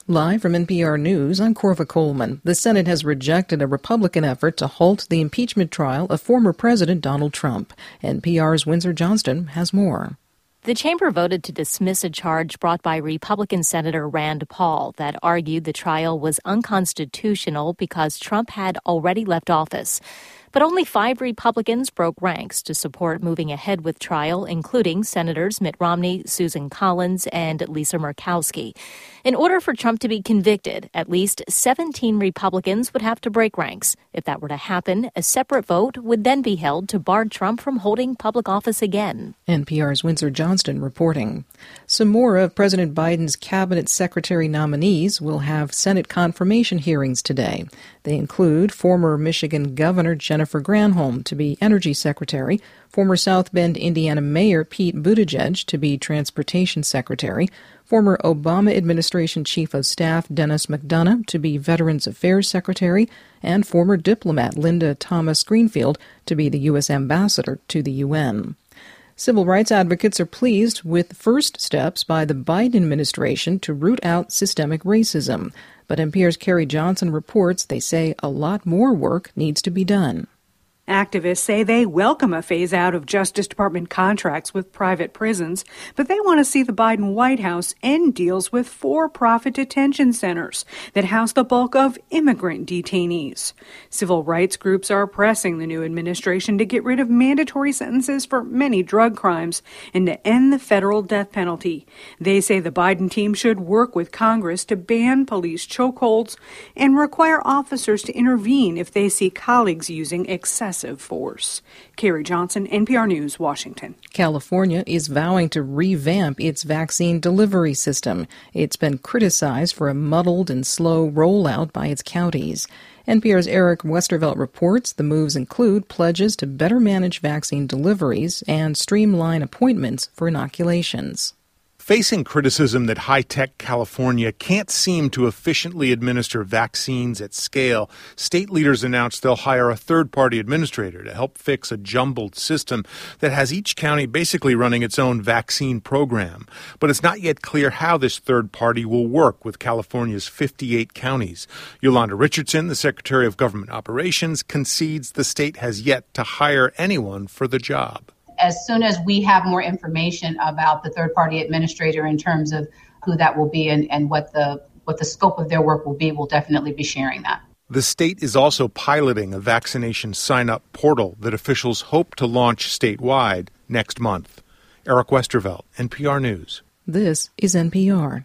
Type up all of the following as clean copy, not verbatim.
Live from NPR News, I'm Corva Coleman. The Senate has rejected a Republican effort to halt the impeachment trial of former President Donald Trump. NPR's Windsor Johnston has more. The chamber voted to dismiss a charge brought by Republican Senator Rand Paul that argued the trial was unconstitutional because Trump had already left office. But only 5 Republicans broke ranks to support moving ahead with trial, including Senators Mitt Romney, Susan Collins, and Lisa Murkowski. In order for Trump to be convicted, at least 17 Republicans would have to break ranks. If that were to happen, a separate vote would then be held to bar Trump from holding public office again. NPR's Windsor Johnston reporting. Some more of President Biden's cabinet secretary nominees will have Senate confirmation hearings today. They include former Michigan Governor Jennifer Granholm to be Energy Secretary, former South Bend, Indiana Mayor Pete Buttigieg to be Transportation Secretary, former Obama administration Chief of Staff Dennis McDonough to be Veterans Affairs Secretary, and former diplomat Linda Thomas Greenfield to be the U.S. Ambassador to the UN. Civil rights advocates are pleased with first steps by the Biden administration to root out systemic racism. But NPR's Carrie Johnson reports they say a lot more work needs to be done. Activists say they welcome a phase-out of Justice Department contracts with private prisons, but they want to see the Biden White House end deals with for-profit detention centers that house the bulk of immigrant detainees. Civil rights groups are pressing the new administration to get rid of mandatory sentences for many drug crimes and to end the federal death penalty. They say the Biden team should work with Congress to ban police chokeholds and require officers to intervene if they see colleagues using excessive force. Carrie Johnson, NPR News, Washington. California is vowing to revamp its vaccine delivery system. It's been criticized for a muddled and slow rollout by its counties. NPR's Eric Westervelt reports the moves include pledges to better manage vaccine deliveries and streamline appointments for inoculations. Facing criticism that high-tech California can't seem to efficiently administer vaccines at scale, state leaders announced they'll hire a third-party administrator to help fix a jumbled system that has each county basically running its own vaccine program. But it's not yet clear how this third party will work with California's 58 counties. Yolanda Richardson, the Secretary of Government Operations, concedes the state has yet to hire anyone for the job. As soon as we have more information about the third-party administrator in terms of who that will be and what the scope of their work will be, we'll definitely be sharing that. The state is also piloting a vaccination sign-up portal that officials hope to launch statewide next month. Eric Westervelt, NPR News. This is NPR.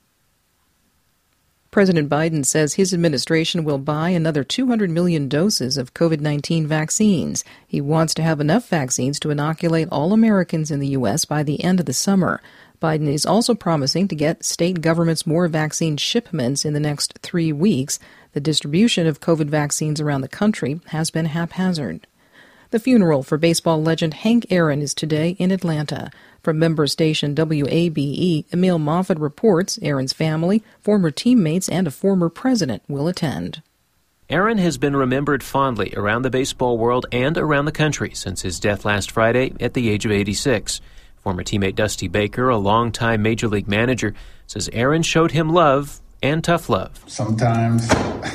President Biden says his administration will buy another 200 million doses of COVID-19 vaccines. He wants to have enough vaccines to inoculate all Americans in the U.S. by the end of the summer. Biden is also promising to get state governments more vaccine shipments in the next 3 weeks. The distribution of COVID vaccines around the country has been haphazard. The funeral for baseball legend Hank Aaron is today in Atlanta. From member station WABE, Emil Moffitt reports Aaron's family, former teammates, and a former president will attend. Aaron has been remembered fondly around the baseball world and around the country since his death last Friday at the age of 86. Former teammate Dusty Baker, a longtime Major League manager, says Aaron showed him love and tough love. Sometimes,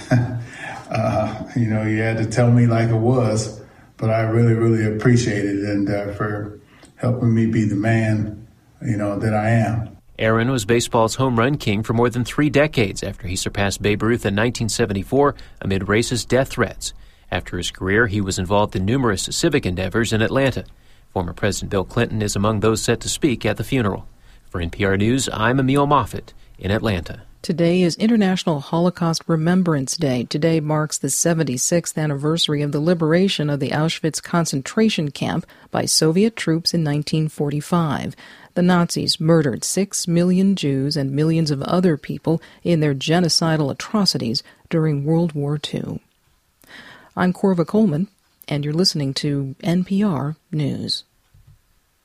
you had to tell me like it was. But I really, really appreciate it and for helping me be the man, that I am. Aaron was baseball's home run king for more than 3 decades after he surpassed Babe Ruth in 1974 amid racist death threats. After his career, he was involved in numerous civic endeavors in Atlanta. Former President Bill Clinton is among those set to speak at the funeral. For NPR News, I'm Emil Moffitt in Atlanta. Today is International Holocaust Remembrance Day. Today marks the 76th anniversary of the liberation of the Auschwitz concentration camp by Soviet troops in 1945. The Nazis murdered 6 million Jews and millions of other people in their genocidal atrocities during World War II. I'm Corva Coleman, and you're listening to NPR News.